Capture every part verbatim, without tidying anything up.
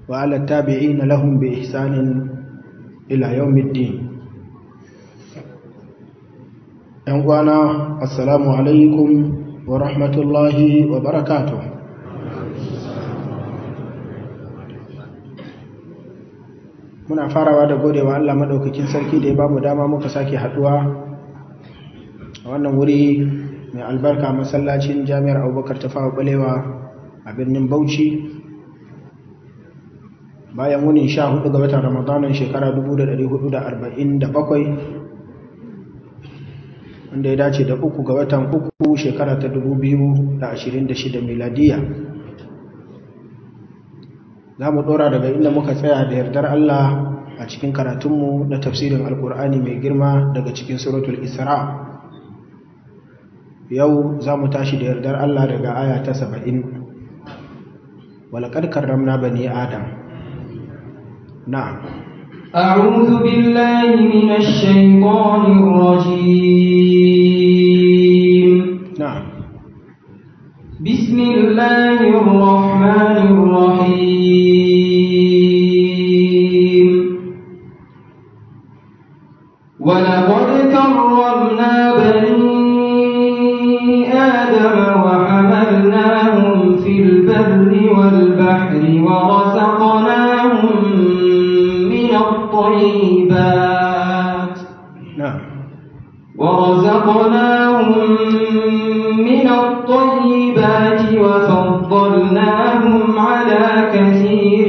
وعلى التابعين لهم بإحسان إلى يوم الدين. أنوانا السلام عليكم ورحمة الله وبركاته. muna farawa da godewa Allah madaukakin sarki da ya bamu dama muka sake haduwa a wannan wuri mai albarka, masallacin Jami'ar Abubakar Tafawa Balewa a birnin Bauchi, bayan wuni sha hudu ga watan Ramadanin shekara dubu da dari hudu da arba'in da bakwai, wanda ya dace da uku ga watan uku shekara ta dubu biyu da ashirin da shida miladiya. Za mu dora daga inda muka tsaya da yardar Allah a cikin karatunmu na tafsirin Alkur'ani mai girma daga cikin suratul Isra. Yau za mu tashi da yardar Allah daga aya ta saba'in. Walaqad karramna bani Adam. Na'am. A'udhu billahi minash shaitanir rajim. Na'am. Bismillahir rahmanir rahim. ولقد كرمنا بني آدم وحملناهم في البر والبحر ورزقناهم من الطيبات نعم ورزقناهم من الطيبات وفضلناهم على كثير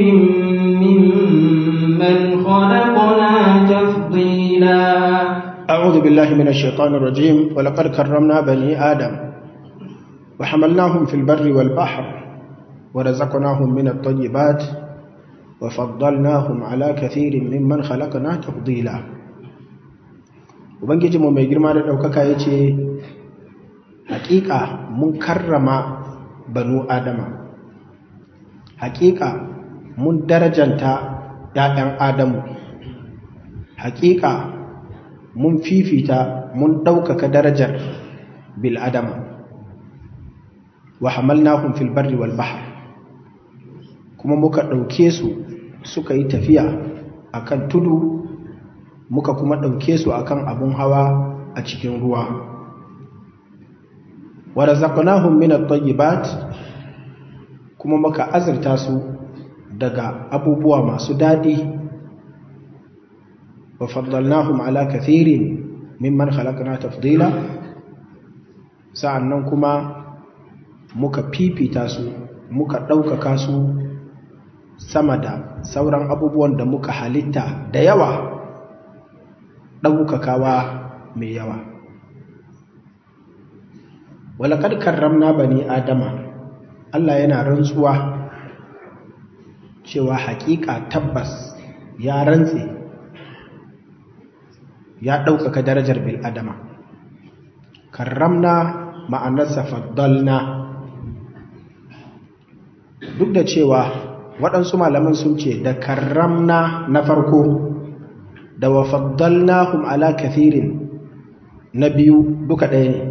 ممن خلقنا تفضيلا. أعوذ بالله من الشيطان الرجيم. ولقد كرمنا بني آدم وحملناهم في البر والبحر ورزقناهم من الطيبات وفضلناهم على كثير ممن خلقنا تفضيلا. ubangiji mu mai girma da daukaka yace hakika mun karrama banu adama, hakika mun darajanta ƴaƴan adamu, hakika mun fifita mun ɗaukaka darajar bil adama. wa hamalnahum fil barri wal bahr, kuma muka ɗauke su suka yi tafiya akan tudu, muka kuma ɗauke su akan abun hawa a cikin ruwa. wa razaqnahum min at-tayyibat, kuma muka azurta su daga abubuwa masu daɗi. وفضلناهم على كثير ممن خلقنا تفضيلا, sa'annan kuma muka fifita su muka ɗaukaka su sama da sauran abubuwan da muka halitta da yawa, ɗaukakawa mai yawa. walaqad karramna bani adama, Allah yana rantsuwa cewa haƙiƙa tabbas ya rantse ya ɗaukaka darajar bil'adama. Karramna ma'anarsa faddalna, duk da cewa waɗansu malaman sun ce da karramna na farko da wa faddalnahum ala kathirin na biyu duka ɗaya ne.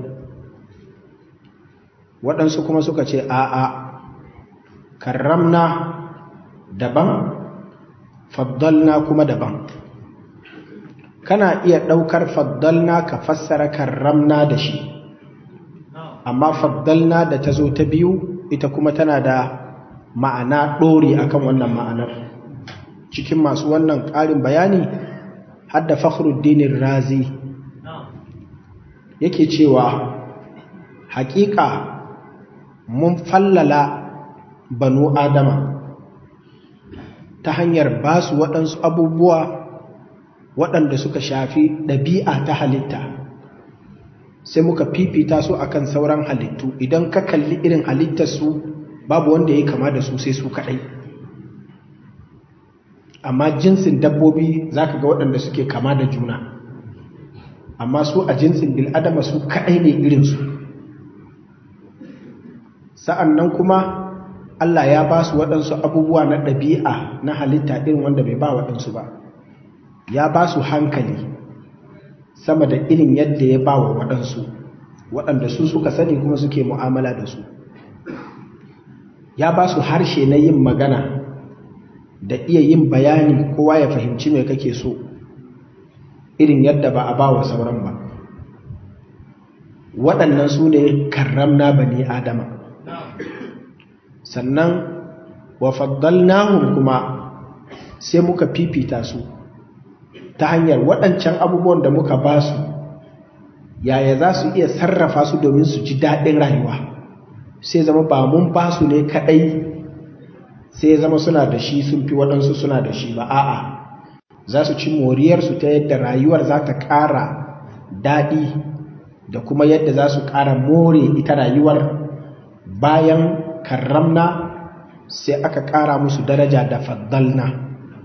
waɗansu kuma suka ce a'a, karramna daban faddalna kuma daban. kana iya ɗaukar faddalna ka fassara karramna da shi, amma faddalna da ta zo ta biyu ita kuma tana da ma'ana ɗori akan wannan ma'anar. cikin masu wannan ƙarin bayani hadda Fakhruddin Razi yake cewa haƙiƙa mun fallala banu adama ta hanyar ba su waɗansu abubuwa waɗanda suka shafi ɗabi'a ta halitta, sai muka fifita su akan sauran halittu. Idan ka kalli irin halittarsu babu wanda ya kama da su sai su kaɗai, amma jinsin dabbobi za ka ga waɗanda suke kama da juna, amma su a jinsin bil'adama su kaɗai ne irinsu. sa'an nan kuma Allah ya ba su waɗansu abubuwa na ɗabi'a na halitta irin wanda bai ba waɗansu ba. Ya ba su hankali sama da irin yadda ya ba wa waɗansu, waɗanda su suka sani kuma suke mu'amala da su. Ya ba su harshe na yin magana da iya yin bayani kowa ya fahimci me kake so irin yadda ba a ba wa sauran ba. Waɗannan su ne karramna bani adama. Sannan wa faddalnahum kuma sai muka fifita su ta hanyar waɗancan abubuwan da muka ba su, yaya za su iya sarrafa su domin su ji daɗin rayuwa. Sai zama ba mun ba su ne kaɗai sai zama suna da shi sun fi waɗansu suna da shi ba, a'a za su ci moriyarsu ta yadda rayuwar za ta ƙara daɗi da kuma yadda za su ƙara more ita rayuwar. Bayan karramna sai aka ƙara musu daraja da faddalna,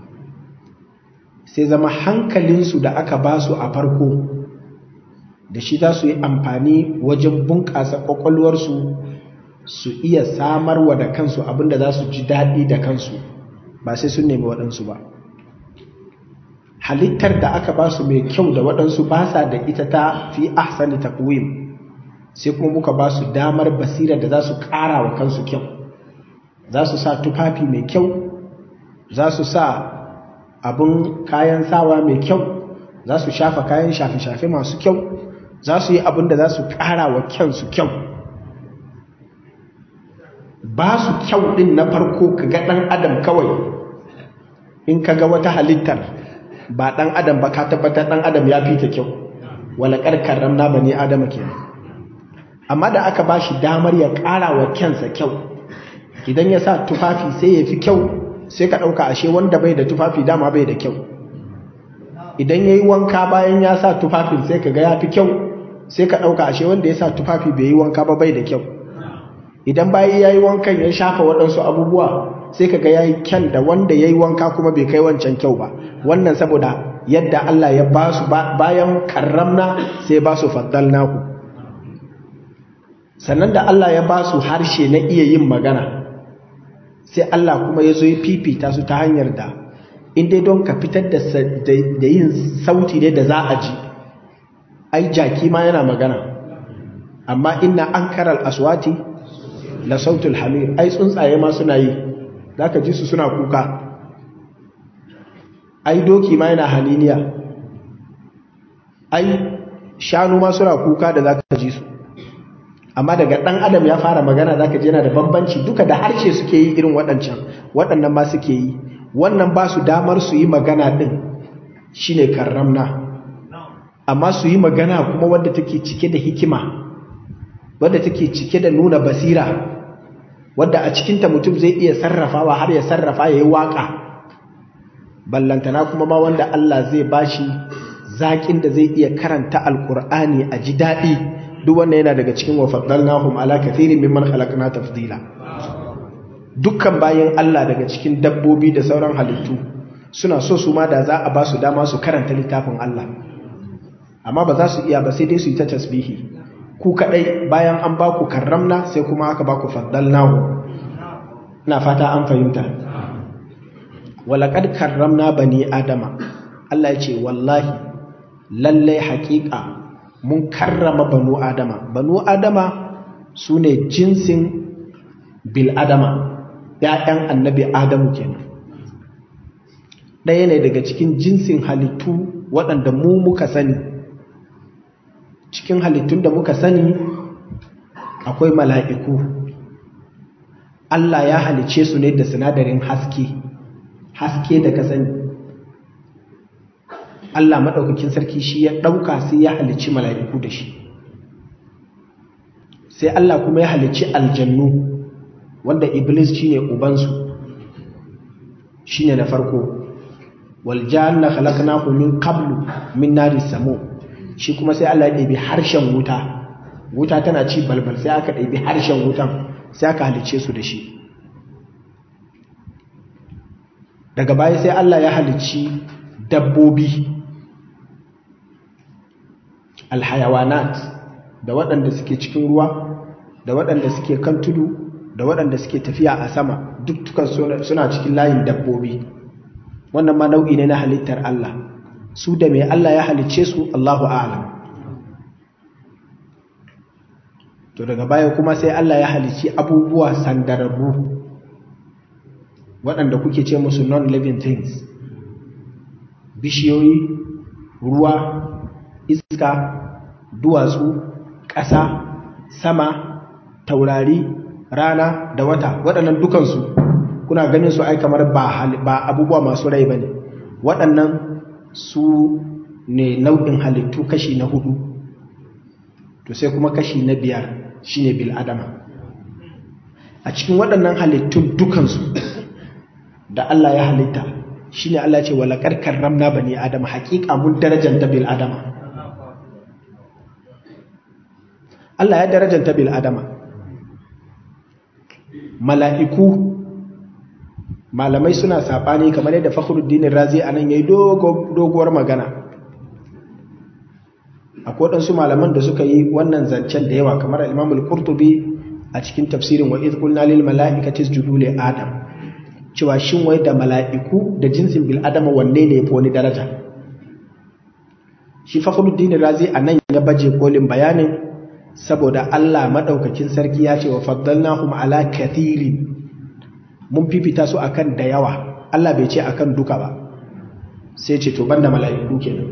sai zama hankalinsu da aka ba su a farko da shi za su yi amfani wajen bunƙasa ƙwaƙwalwarsu su iya samarwa da kansu abinda za su ji daɗi da kansu ba sai sun nemi waɗansu ba. Halittar da aka ba su mai kyau da waɗansu ba sa da ita ta fi ahsani taqwim, sai kuma muka ba su damar basira da za su ƙara wa kansu kyau. Za su sa tufafi mai kyau, za su sa abin kayan sawa mai kyau, za su shafa kayan shafe-shafe masu kyau, za su yi abin da za su ƙara wa kyansu kyau. Ba su kyau ɗin na farko ka ga ɗan adam kawai, in ka ga wata halittar ba ɗan adam ba ka tabbatar ɗan adam ya fi ta kyau, wala ƙarƙar ramna ba ne adama ke. Amma da aka ba shi damar ya ƙara wa kyansa kyau, idan ya sa tufafi sai ya fi kyau, sai ka ɗauka ashe wanda bai da tufafi dama bai da kyau. Idan ya yi wanka bayan ya sa tufafin sai ka ga ya fi kyau, sai ka ɗauka ashe wanda ya sa tufafi bai yi wanka ba bai da kyau. Idan bayan ya yi wankan ya shafa waɗansu abubuwa sai ka ga ya yi kyan da wanda ya yi wanka kuma bai kai wancan kyau ba. Wannan saboda yadda Allah ya ba su bayan karramna sai ba su faddalnahu. Sannan da Allah ya ba su harshe na iya yin magana, sai Allah kuma ya zo ya fifita su ta hanyar da in dai don ka fitar da yin sauti ne da za a ji, ai jaki ma yana magana, amma inna ankaral aswati la sautul hamir, ai tsuntsaye ma suna yi, za ka ji su suna kuka. Ai doki ma yana haniniya, ai shanu ma suna kuka da za ka ji su. Amma daga ɗan adam ya fara magana za ka ji yana da bambanci. Duka da harshe suke yi irin waɗancan, waɗannan ma suke yi. Wannan ba su damar su yi magana ɗin shi ne karramna, amma su yi magana kuma wadda take cike da hikima, wadda take cike da nuna basira, wadda a cikinta mutum zai iya sarrafawa har ya sarrafa ya yi waƙa. Ballantana kuma ma wanda Allah zai bashi zaƙin da zai iya karanta alƙur'ani a ji daɗi. Duk wannan yana daga cikin wa faddalnahum ala kathirin mimman khalaqna tafdila. Dukkan bayan Allah daga cikin dabbobi da sauran halittu suna so su ma da za a ba su dama su karanta littafin Allah, amma ba za su iya ba, sai dai su yi ta tasbihi. Ku kadai bayan an ba ku karramna sai kuma aka ba ku faddalnahu. Ina fata an fahimta. Walaqad karramna bani adama, Allah ya ce wallahi lallai haƙiƙa mun karrama banu adama. Banu adama su ne jinsin bil adama, ‘ya'yan annabi Adamu kenan. Ɗaya ne daga cikin jinsin halittu waɗanda mu muka sani. Cikin halittun da muka sani akwai mala'iku. Allah ya halice su ne da sinadarin haske, haske da ka sani. Allah maɗaukakin sarki shi ya ɗauka sai ya halici mala'iku da shi. Sai Allah kuma ya halici aljannu, wanda Iblis shi ne ubansu, shi ne na farko. Waljanna khalaqnahu min qablu min nari samu, shi kuma sai Allah ya ɗabi harshen wuta. Wuta tana ci balbal, sai aka ɗabi harshen wutan sai aka halice su da shi. Daga baya sai Allah ya halici dabbobi, alhayawanat, da waɗanda suke cikin ruwa, da waɗanda suke kan tudu, da waɗanda suke tafiya a sama, duk tukan suna cikin layin dabbobi. Wannan ma nau'i ne na halittar Allah. Su da mai Allah ya halicce su, Allahu a'lam. To daga baya kuma sai Allah ya halicci abubuwa sandararru, waɗanda kuke ce musu non-living things, bishiyoyi, ruwa, iska, duwatsu, ƙasa, sama, taurari, rana da wata, waɗannan dukansu kuna ganin su ai kamar ba, ba abubuwa masu rai ba ne. Waɗannan su ne nau'in halittu kashi na hudu. To sai kuma kashi na biyar shine bil adama. A cikin waɗannan halittun dukansu da Allah ya halitta shine Allah ya ce wala qad karramna bani adama, haƙiƙa mun darajanta bil adama. Allah ya darajanta bil adama. Mala'iku, malamai suna saɓani kamar yadda Fakhruddin Razi a nan ya yi doguwar magana. Akwai waɗansu malaman da suka yi wannan zancen da yawa kamar Imam al-Qurtubi a cikin tafsirin wa idh qulna lil mala'ikati isjudu li Adam, cewa shin wai da mala'iku da jinsin bil adama wanne ne yafi wani daraja. Shi Fakhruddin Razi a nan ya baje kolin bayanin saboda Allah madaukakin sarki ya ce wa faddalnahum ala kathirin, mun fifita su akan da yawa. Allah bai ce akan duka ba, sai ce to banda mala'iku kenan.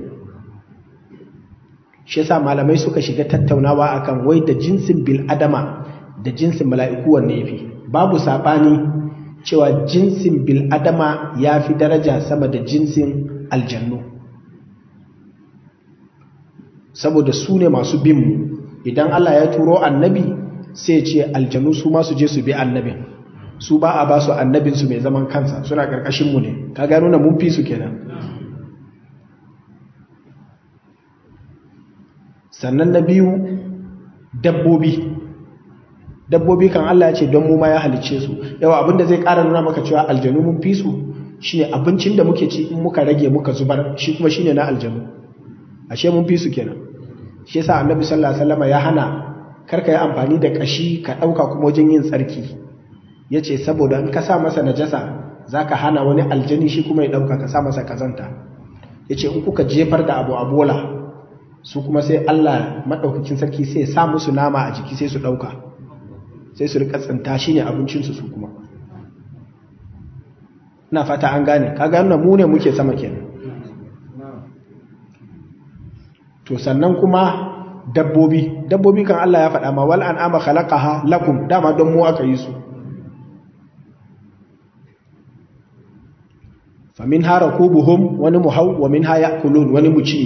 Shi yasa malamai suka shiga tattaunawa akan wai da jinsin bil adama da jinsin mala'iku wanne yafi. Babu sabani cewa jinsin bil adama yafi daraja sama da jinsin aljannu, saboda su ne masu bin mu. Idan Allah ya turo annabi sai ce aljanu su ma su je su bi annabin, su ba a ba su annabinsu mai zaman kansa, suna ƙarƙashinmu ne. Ka gano na mun fi su kenan. Sannan na biyu, dabbobi. Dabbobi kan Allah ya ce don mu ma ya halicce su. Yawa abinda zai ƙara nuna maka cewa aljanu mun fi su shine abincin da muke ci in muka rage muka zubar, shi kuma shine na aljanu. Ashe mun fi su kenan. Shi yasa annabi sallallahu alaihi wasallam ya hana karka yi amfani da kashi ka dauka kuma wajen yin tsarki. Yace saboda in ka sa masa najasa zaka hana wani aljani shi kuma ya dauka ka sa masa kazanta. Yace in kuka jefar da abu a bola su kuma sai Allah madaukakin sarki sai ya sa musu nama a jiki sai su dauka, sai su rika tsinta, shine abincin su su kuma. Ina fata an gane. Kaga wannan mu ne muke sama kenan. To sannan kuma dabbobi, dabbobi kan Allah ya faɗa ma wal an'ama khalaqaha lakum, dama don mu aka yi su. Fa minha rakubuhum, wani muhaw wa minha ya'kulun, wani muci.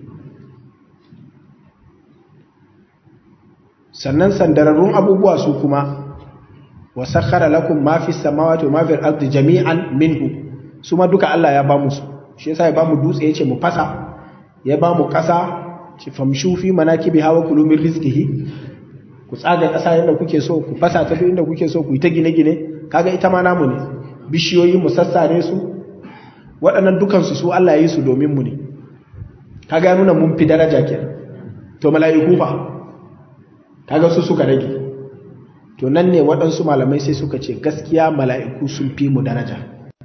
Sannan sandararrun abubuwa su kuma wa sakhara lakum ma fis samawati wa ma fil ardi jami'an minhu, su ma duka Allah ya ba mu su. Shi yasa ya ba mu dutse yace mu fasa, ya ba mu ƙasa ci famshu fi manakibiha wa kulu min rizqihi, ku tsaga ƙasa yadda kuke so, ku fasa ta inda kuke so, ku yi ta gine-gine. Kaga ita ma namu ne. Bishiyoyi mu sassare su, waɗannan dukansu su Allah ya yi su domin mu ne. Kaga ya nuna mun fi daraja kenan. To mala'iku fa, kaga su suka rage. To nan ne waɗansu malamai sai suka ce gaskiya mala'iku sun fi mu daraja,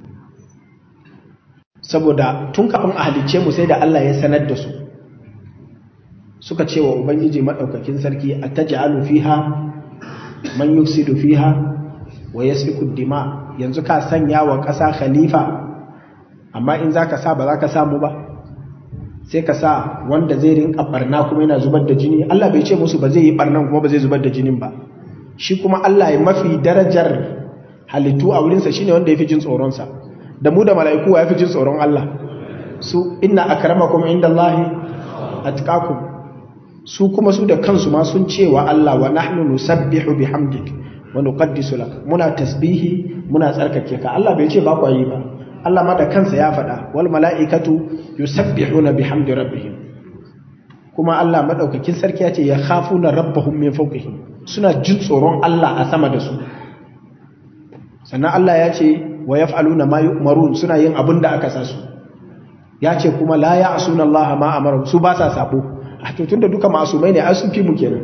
saboda tun kafin a halicce mu sai da Allah ya sanar da su. Suka ce wa Ubangiji maɗaukakin sarki, a ta ja'alu fiha man yufsidu fiha wa yasfiku dima, yanzu ka sanya wa ƙasa khalifa, amma in za ka sa ba za ka samu ba, sai ka sa wanda zai rinka barna kuma yana zubar da jini. Allah bai ce musu ba zai yi barnan kuma ba zai zubar da jinin ba. Shi kuma Allah ya mafi darajar halittu a wurinsa shine wanda ya fi jin tsoronsa. Da mu da mala'iku ya fi jin tsoron Allah. Su inna akramakum indallahi atqakum. Su kuma su da kansu ma sun ce wa Allah wa nahnu nusabbihu bihamdik wa nuqaddisu lak, muna tasbihi muna tsarkake ka. Allah bai ce ba ku yi ba. Allah ma da kansa ya faɗa wal mala'ikatu yusabbihuna bihamdi rabbihim. Kuma Allah madaukakin sarki ya ce ya khafuna rabbahum min fawqihim, suna jin tsoron Allah a sama da su. Sannan Allah ya ce wa yaf'aluna ma yu'marun, suna yin abin da aka sa su. Ya ce kuma la ya'suna Allah ma amara, su ba sa sabo. A to tunda duka masumai ne ai sun fi mu kenan.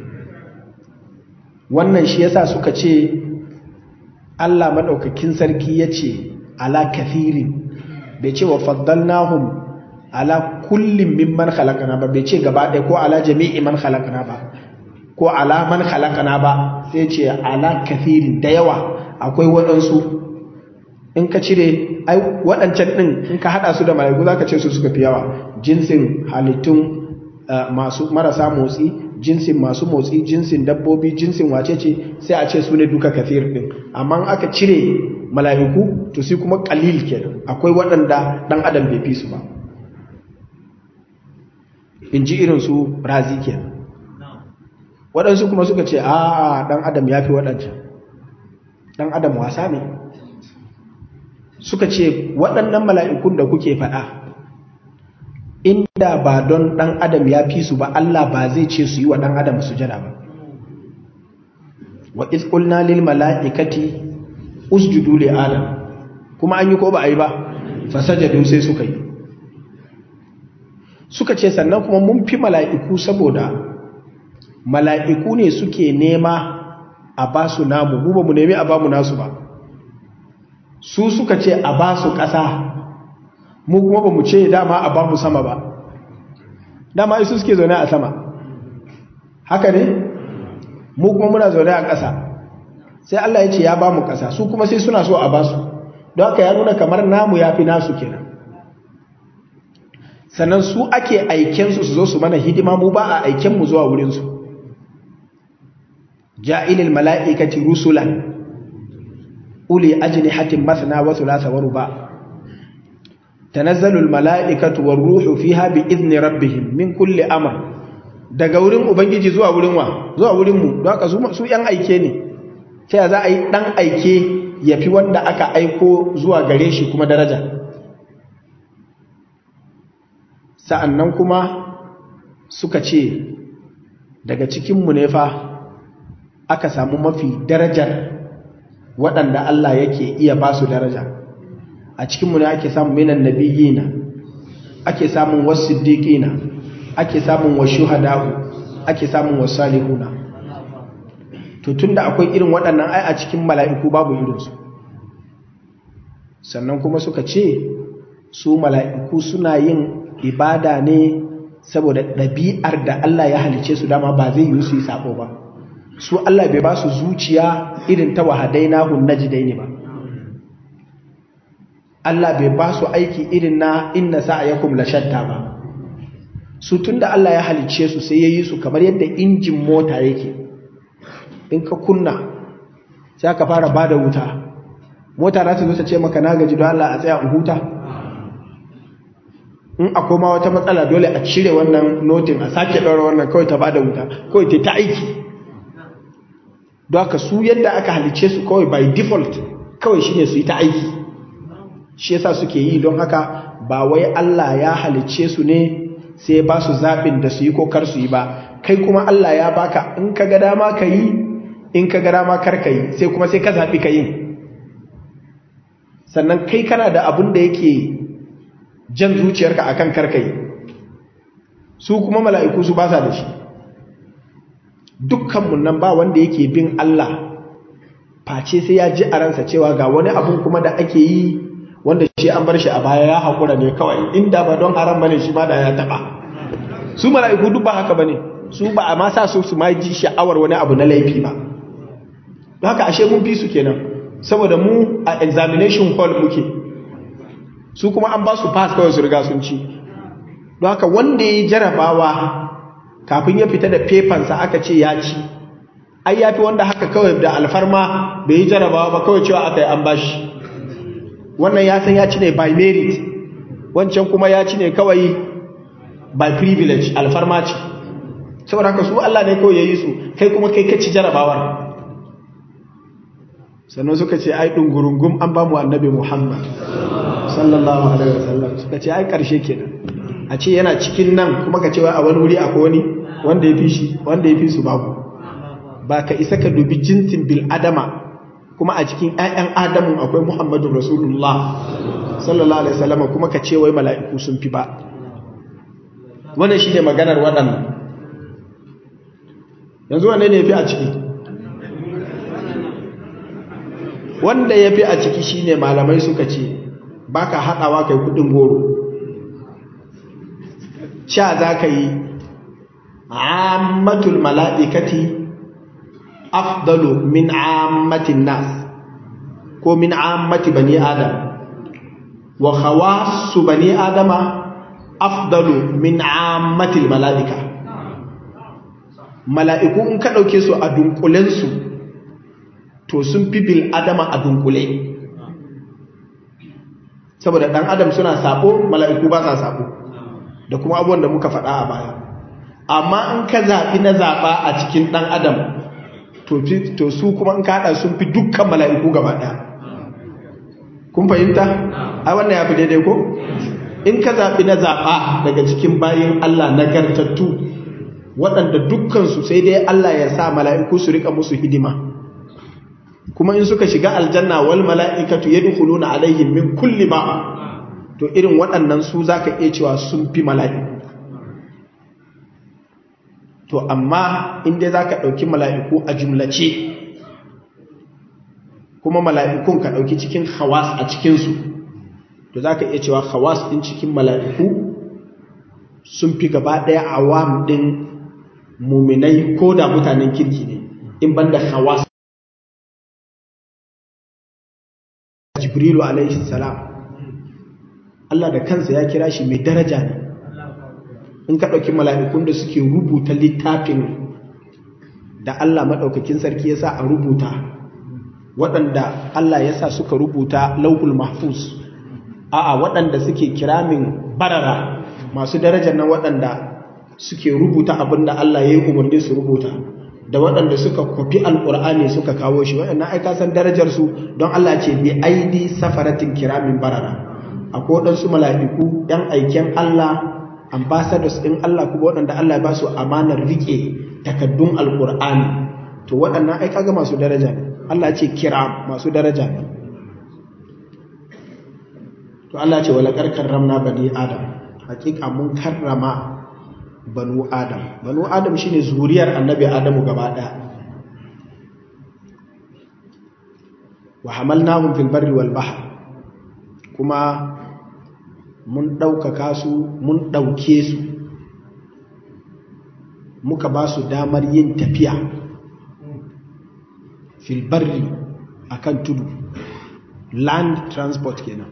Wannan shi yasa suka ce Allah madaukakin sarki ya ce ala kathirin, bai ce wa faddalnahum ala kullin mimman khalaqana ba, bai ce gaba ɗaya ko ala jami'i man khalaqana ba, ko ala man khalaqana ba, sai ce ala kathirin, da yawa. Akwai waɗansu in ka cire ai waɗancan ɗin in ka haɗa su da mala'iku za ka ce su suka fi yawa, jinsin halittun uh, masu marasa motsi, jinsin masu motsi, jinsin dabbobi, jinsin wacece, sai a ce su ne duka kafir ɗin. Amma aka cire mala'iku to sai kuma ƙalil kenan, akwai waɗanda ɗan adam bai fi su ba, in ji irin su razi kenan. Waɗansu kuma suka ce a ɗan adam ya fi waɗancan, ɗan adam wasa ne. Suka ce waɗannan mala'ikun da kuke faɗa, inda ba don ɗan adam ya fi su ba, Allah ba zai ce su yi wa ɗan adam sujada ba. Wa iz qulna lil mala'ikati usjudu li adam, kuma an yi ko ba a yi ba, fasajadu sai suka yi. Suka ce sannan kuma mun fi mala'iku saboda mala'iku ne suke nema a ba su namu, mu ba mu nemi a ba mu nasu ba. Su suka ce a ba su ƙasa, mu kuma ba mu ce dama a ba mu sama ba, dama isu suke zaune a sama, haka ne? Mu kuma muna zaune a ƙasa, sai Allah ya ce ya ba mu ƙasa, su kuma sai suna so a ba su, don haka ya nuna kamar namu ya fi nasu kenan. Sannan su ake aikensu su zo su mana hidima, mu ba a aikenmu zuwa wurinsu. Ja'ilil mala'ikati rusulan uli ajnihatin mathna wa thulatha wa ruba tanazzalul mala'ikatu war ruhu fiha bi idni rabbihim min kulli amr. Daga wurin ubangiji zuwa wurin wa zuwa wurin mu, don haka su yan aike ne. Sai za a yi dan aike yafi wanda aka aiko zuwa gare shi kuma daraja. Sa'annan kuma suka ce daga cikin mu ne fa aka samu mafi darajar waɗanda Allah yake iya ba su daraja. A cikinmu ne ake samun minan nabiyina, ake samun wasu siddiƙina, ake samun wasu shuhada'u, ake samun wasu salihuna. To tun da akwai irin waɗannan ai a cikin mala'iku babu irinsu. Sannan kuma suka ce su mala'iku suna yin ibada ne saboda ɗabi'ar da Allah ya halice su dama ba zai yi su yi sabo ba. Su Allah bai ba su zuciya irin ta wahadainahun najdaini ba. Allah bai ba su aiki irin na inna sa'ayakum lashatta ba. Su tunda Allah ya halicce su sai yayi su kamar yadda injin mota yake. In ka kunna sai ka fara bada wuta. Mota za ta zo ta ce maka na gaji don Allah a tsaya in huta. In akwai ma wata matsala dole a cire wannan notin a sake ɗaura wannan kawai ta bada wuta, kawai ta ta aiki. Don haka su yadda aka halice su kawai by default kawai shine su yi ta aiki, shi yasa suke yi. Don haka ba wai Allah ya halice su ne sai ba su zaɓin da su yi ko kar su yi ba. Kai kuma Allah ya baka, in ka ga dama ka yi, in ka ga dama kar ka yi, sai kuma sai ka zaɓi ka yin. Sannan kai kana da abin da yake jan zuciyarka akan kar ka yi, su kuma mala'iku su ba sa da shi. Dukkanmu nan ba wanda yake bin Allah face sai ya ji a ransa cewa ga wani abun kuma da ake yi wanda shi an bar shi a baya, ya haƙura ne kawai, inda ba don haram bane shi ma da ya taɓa. Su mala'iku duk ba haka bane, su ba a ma sa su su ma ji sha'awar wani abu na laifi ba. Don haka ashe mun fi su kenan, saboda mu a examination hall muke, su kuma an ba su pass kawai su riga sun ci. Don haka wanda ya yi jarabawa kafin ya fita da fefansa aka ce ya ci, ai ya fi wanda haka kawai da alfarma bai yi jarabawa ba kawai cewa aka yi an bashi. Wannan ya san ya ci ne by merit, wancan kuma ya ci ne kawai by privilege, alfarma ce. Saboda haka su Allah ne kawai ya yi su, kai kuma kai ka ci jarabawar. Sannan suka ce ai ɗungurungum an ba mu annabi Muhammad sallallahu alaihi wasallam, suka ce ai ƙarshe kenan. A ce yana cikin nan kuma ka cewa a wani wuri akwai wani wanda ya fi shi, wanda ya fi su babu. Ba ka isa ka dubi jinsin bil adama kuma a cikin ƴaƴan adamu akwai Muhammadu Rasulullah sallallahu alaihi wasallam kuma ka ce wai mala'iku sun fi ba. Wannan shine maganar waɗannan. Yanzu wanne ne yafi a ciki? Wanda yafi a ciki shine malamai suka ce baka hadawa kai kudin goro. Sha za ka yi ammatul mala'ikati afdalu min ammatin nas. ko min ammati bani adam wa khawassu bani adama afdalu min ammatil mala'ika. Mala'iku in ka ɗauke su a dunkulensu to sun fi bil adama a dunkule, saboda ɗan adam suna sabo, mala'iku ba sa sabo, da kuma abubuwan da muka faɗa a baya. Amma in ka zaɓi na zaɓa a cikin ɗan adam to su kuma in ka haɗa sun fi dukkan mala'iku gaba ɗaya. Kun fahimta? Ai wannan ya fi daidai ko? In ka zaɓi na zaɓa daga cikin bayin Allah nagartattu waɗanda dukkansu sai dai Allah ya sa mala'iku su riƙa musu hidima, kuma in suka shiga aljanna wal mala'ikatu yadkhuluna alaihim min kulli ba, to irin waɗannan su zaka iya cewa sun fi mala'iku. To amma in dai zaka ɗauki mala'iku a jumlace, kuma mala'ikun ka ɗauki cikin khawas a cikinsu, to za ka iya cewa khawas ɗin cikin mala'iku sun fi gaba ɗaya awam ɗin muminai ko da mutanen kirki ne, in banda khawas. Jibrilu alaihi salam, Allah da kansa ya kira shi mai daraja ne. In ka ɗauki mala'ikun da suke rubuta littafin da Allah maɗaukakin sarki ya sa a rubuta, waɗanda Allah ya sa suka rubuta lauhul mahfuz, a'a waɗanda suke kiramin barara masu darajar nan, waɗanda suke rubuta abin da Allah ya yi umarni su rubuta, da waɗanda suka kwafi alƙur'ani suka kawo shi, waɗannan aika san darajarsu, don Allah ce bi aidi safaratin kiramin barara. Akwai waɗansu mala'iku ‘yan aiken Allah, ambassadors ɗin Allah, kuma waɗanda Allah ya ba su amanar riƙe takaddun alƙur'ani, to waɗannan aika ga masu daraja ne. Allah ce kiram, masu daraja ne. To Allah ce wala karkar ramna bani adam, hakika mun karrama banu adam. Banu adam shine zuriyar annabi Adamu gaba daya. Wa hamalnahum fil barri wal bahr, kuma mun daukaka su, mun dauke su, muka ba su damar yin tafiya fil barri, akan tudu, land transport kenan,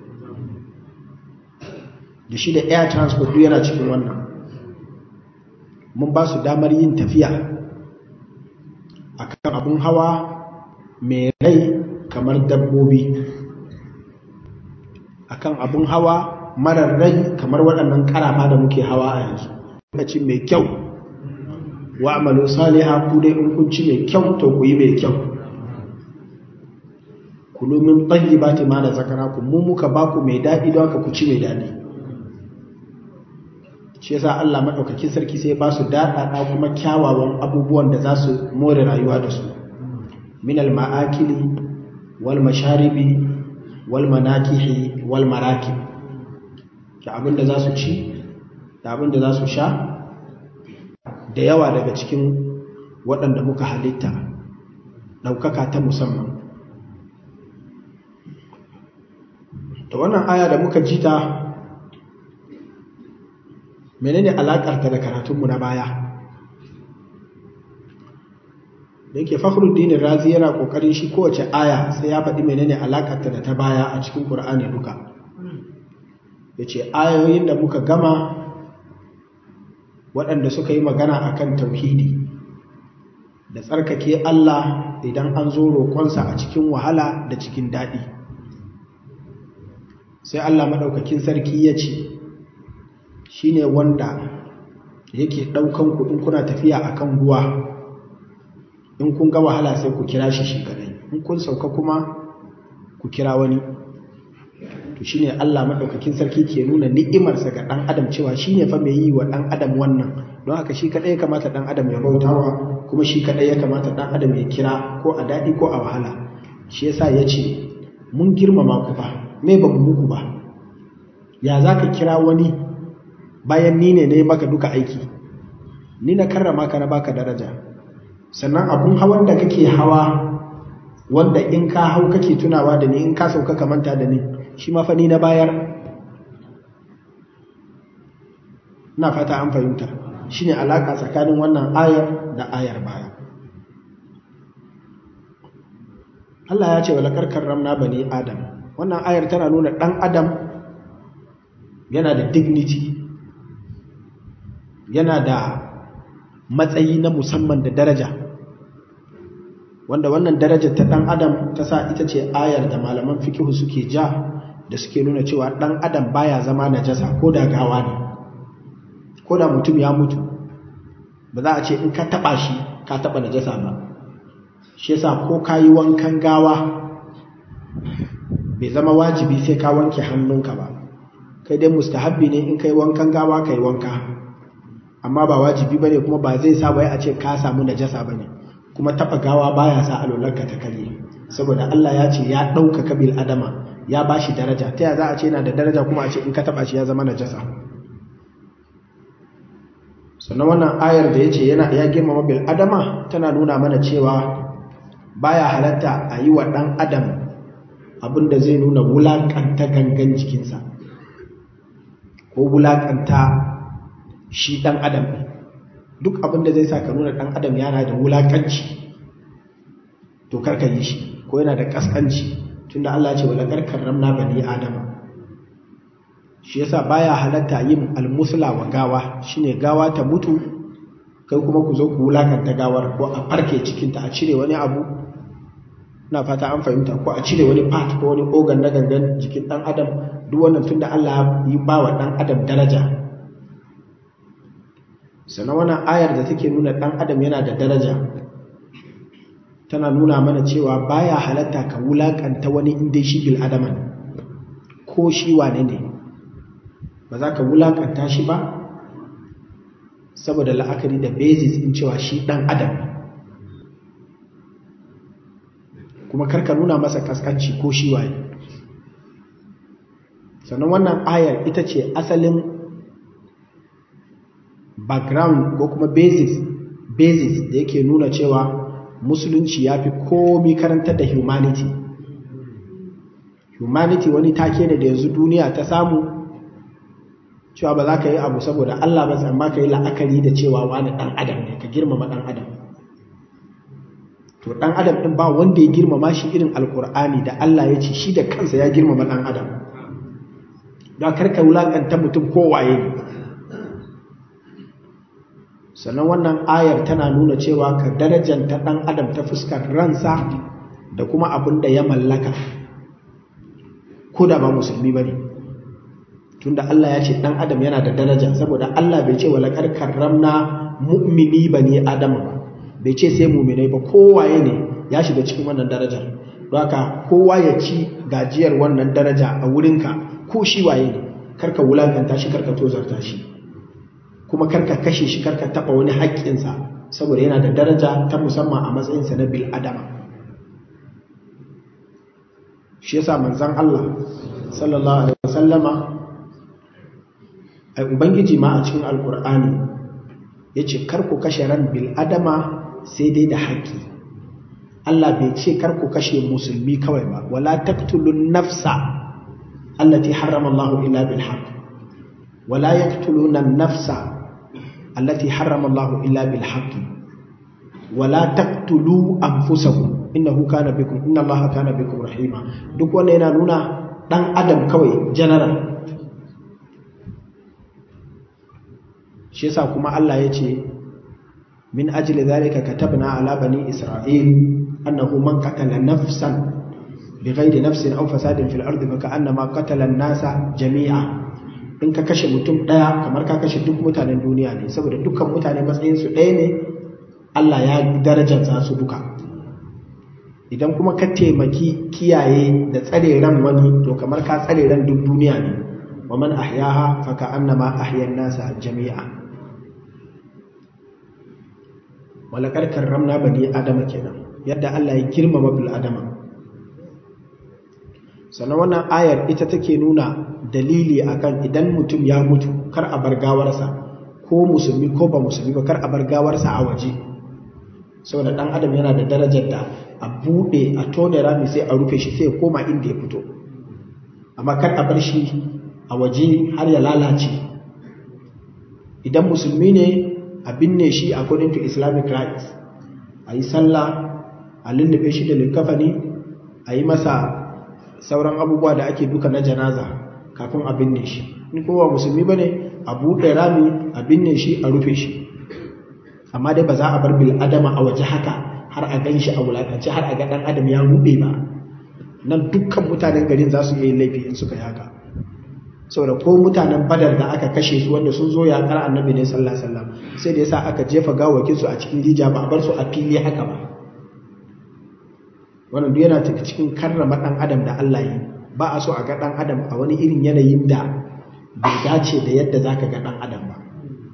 da shi da air transport duk yana cikin wannan. Mun ba su damar yin tafiya akan abun hawa mai rai kamar dabbobi, akan abun hawa marar rai kamar waɗannan karama da muke hawa a yanzu. Lokaci mai kyau, wa amalu saliha, ku dai in kun ci mai kyau to ku yi mai kyau. Kulu min tayyibati ma razaqnakum, mu muka ba ku mai daɗi don haka ku ci mai daɗi. Shi yasa Allah madaukakin sarki sai ba su daɗaɗa kuma kyawawan abubuwan da za su more rayuwa da su, min al-ma'akili wal masharibi wal manakihi wal marakib, da abin da za su ci da abin da za su sha, da yawa daga cikin waɗanda muka halitta, ɗaukaka ta musamman. Da wannan aya da muka ji ta, menene alakarta da karatunmu na baya? Da yake Fakhruddin Razi yana kokarin shi kowace aya sai ya faɗi menene alakarta da ta baya a cikin Qur'ani duka. Yace ayoyin da muka gama waɗanda suka yi magana akan tauhidi da tsarkake Allah idan an zo roƙonsa a cikin wahala da cikin daɗi. Sai Allah madaukakin sarki ya ce shi ne wanda yake ɗaukan ku in kuna tafiya a kan ruwa, in kun ga wahala sai ku kira shi shi kadai, in kun sauka kuma ku kira wani. To shi ne Allah maɗaukakin sarki ke nuna ni'imarsa ga ɗan adam cewa shi ne fa mai yi wa ɗan adam wannan, don haka shi kadai ya kamata ɗan adam ya bautawa, kuma shi kadai ya kamata ɗan adam ya kira, ko a daɗi ko a wahala. Shi yasa ya ce mun girmama ku ba, me ba mu muku ba, ya za ka kira wani bayan ni ne na yi maka duka aiki, ni na karrama ka na baka daraja. Sannan abun hawan da kake hawa, wanda in ka hau kake tunawa da ni, in ka sauka ka manta da ni, shi ma fa ni na bayar. Na fata an fahimta. Shine alaka tsakanin wannan ayar da ayar baya. Allah ya ce wa laqad karramna bani adam. Wannan ayar tana nuna dan adam yana da dignity, yana da matsayi na musamman da daraja, wanda wannan darajar ta dan adam ta sa ita ce ayar da malaman fiqh suke ja da suke nuna cewa dan adam baya zama najasa ko da gawa ne, ko da mutum ya mutu ba za a ce in ka taba shi ka taba najasa ba. Shi yasa ko kayi wankan gawa bai zama wajibi sai ka wanke hannunka ba, kai dai mustahabbi ne in kai wankan gawa kai wanka, amma ba wajibi bane kuma ba zai sa bai a ce ka samu najasa bane. Kuma taba gawa baya sa alolarka ta karye, saboda Allah ya ce ya ɗaukaka bil adama, ya bashi daraja. Ta ya za a ce yana da daraja kuma a ce in ka taba shi ya zama najasa? Sannan wannan ayar da yace yana ya girmama bil adama tana nuna mana cewa baya halatta a yi wa dan adam abinda zai nuna wulakanta gangan jikinsa ko wulakanta shi dan adam. Duk abinda zai sa ka nuna dan adam yana da wulakanci to karka yi shi, ko yana da kaskanci, tunda Allah ya ce wala karramna bani adama. Shi yasa baya halatta yin almusla wa gawa, shine gawa ta mutu kai kuma ku zo ku wulakanta gawar, ko a farke cikin ta a cire wani abu, ina fata an fahimta, ko a cire wani part ko wani organ na gangan jikin dan adam. Duk wannan tunda Allah ya ba wa dan adam daraja. Sannan wannan ayar da take nuna dan adam yana da daraja tana nuna mana cewa baya halatta ka wulakanta wani inda shi bil adama ne, ko shi wane ne, ba za ka wulakanta shi ba saboda la'akari da basis in cewa shi dan adam, kuma karka nuna masa kaskanci ko shi waye. Sannan wannan ayar ita ce asalin background ko kuma basis basis da yake nuna cewa musulunci ya fi komi karantar da humanity. Humanity wani take ne da yanzu duniya ta samu, cewa ba za ka yi abu saboda Allah ba, amma ka yi la'akari da cewa wani dan adam ne, ka girmama dan adam. To dan adam din ba wanda ya girmama shi irin alkur'ani da Allah ya ce shi da kansa ya girmama dan adam. Don karka wulakanta mutum kowaye ne. Sannan wannan ayar tana nuna cewa ka darajanta ɗan adam ta fuskar ransa da kuma abin da ya mallaka, ko da ba musulmi ba ne, tunda Allah ya ce ɗan adam yana da daraja, saboda Allah bai ce wala karramna mu'mini bani adam ba, bai ce sai mu'minai ba, kowaye ne ya shiga cikin wannan darajar. Don haka kowa ya ci gajiyar wannan daraja a wurinka, ko shi waye ne, karka wulakanta shi, karka tozarta shi, kuma karka kashe shi, karka taba wani haƙƙinsa, saboda yana da daraja ta musamman a matsayinsa na bil adama. Shi yasa manzon Allah sallallahu alaihi wasallama, ai ubangiji ma a cikin alqur'ani yace kar ku kashe ran bil adama sai dai da haƙƙi. Allah bai ce kar ku kashe musulmi kawai ba, wala taqtulun nafsa allati harrama Allah illa bil haqq, wala yaqtuluna an-nafsa التي حرم الله إلا بالحق ولا تقتلوا أنفسكم إنه كان بكم إن الله كان بكم رحيما. duk wanda yana nuna dan adam kawai general. shi yasa kuma Allah yace min ajli dhalika katabna ala bani isra'il annahu man qatala nafsan bighayri nafsin aw fasadin fil ardi faka'annama qatala an-nasa jami'a. In ka kashe mutum ɗaya kamar ka kashe duk mutanen duniya ne, saboda dukkan mutane matsayinsu ɗaya ne, Allah ya darajarta su duka. Idan kuma ka taimaki kiyaye da tsare ran wani, to kamar ka tsare ran duk duniya ne. wa man ahyaha fa ka'annama ahya an-nasa jami'a. walaqad karramna bani adama kenan, yadda Allah ya girmama bil adama. sannan wannan ayar ita take nuna dalili akan idan mutum ya mutu kar a bar gawarsa, ko musulmi ko ba musulmi ba, kar a bar gawarsa a waje, saboda dan adam yana da darajar da a bude a tone rami sai a rufe shi sai ya koma inda ya fito, amma kar a bar shi a waje har ya lalace. Idan musulmi ne a binne shi according to Islamic rights, a yi sallah, a lullube shi da likafani, a yi masa sauran abubuwa da ake duka na janaza kafin a binne shi. In kowa musulmi ba ne, a buɗe rami a binne shi a rufe shi, amma dai ba za a bar bil adama a waje haka har a gan shi a wulakanci har a ga ɗan adam ya ruɓe ba. Nan dukkan mutanen garin za su iya yin laifi in suka yi haka, saboda ko mutanen badar da aka kashe su wanda sun zo yaƙar annabi ne sallallahu alaihi wasallam, sai da yasa aka jefa gawakin su a cikin rija ba a bar su a fili haka ba. Wannan duk yana cikin karrama ɗan adam da Allah yi. Ba a so a ga ɗan adam a wani irin yanayin da bai dace da yadda zaka ga ɗan adam ba.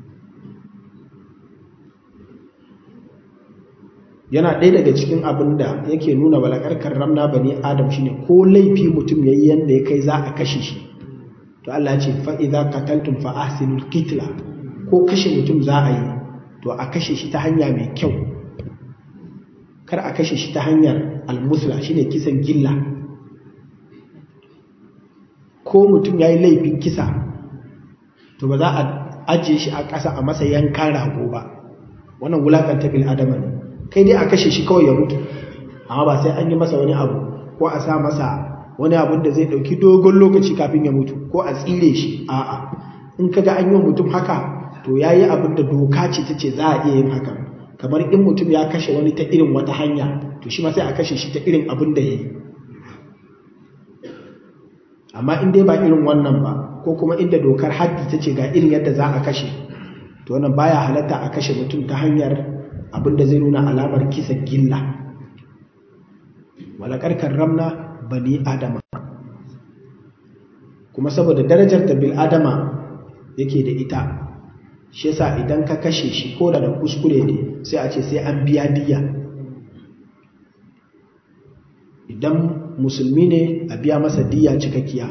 Yana ɗaya daga cikin abin da yake nuna walakar karramna bani adam shine ko laifi mutum yayi yanda ya kai za a kashe shi, to Allah ce fa idza qataltum fa ahsinul qitla, ko kashe mutum za a yi to a kashe shi ta hanya mai kyau, kar a kashe shi ta hanyar almusla shine kisan gilla. Ko mutum yayi laifin kisa to ba za a ajiye shi a ƙasa a masa yankan rago ba, wannan wulakanta bil adama ne. Kai dai a kashe shi kawai ya mutu, amma ba sai an yi masa wani abu ko a sa masa wani abun da zai dauki dogon lokaci kafin ya mutu ko a tsire shi. A'a, in kaga an yi mutum haka to yayi abin da doka ce tace za a iya yin haka. Kamar in mutum ya kashe wani ta irin wata hanya, to shi ma sai a kashe shi ta irin abin da yayi. Amma in dai ba irin wannan ba, ko kuma inda dokar haddi tace ga irin yadda za a kashe, to wannan baya halatta a kashe mutum ta hanyar abin da zai nuna alamar kisan gilla. Walakar karramna bani adama, kuma saboda darajar da bil adama yake da ita, shi yasa idan ka kashe shi ko da da kuskure ne sai a ce sai an biya diya. Idan musulmi ne a biya masa diya cikakkiya,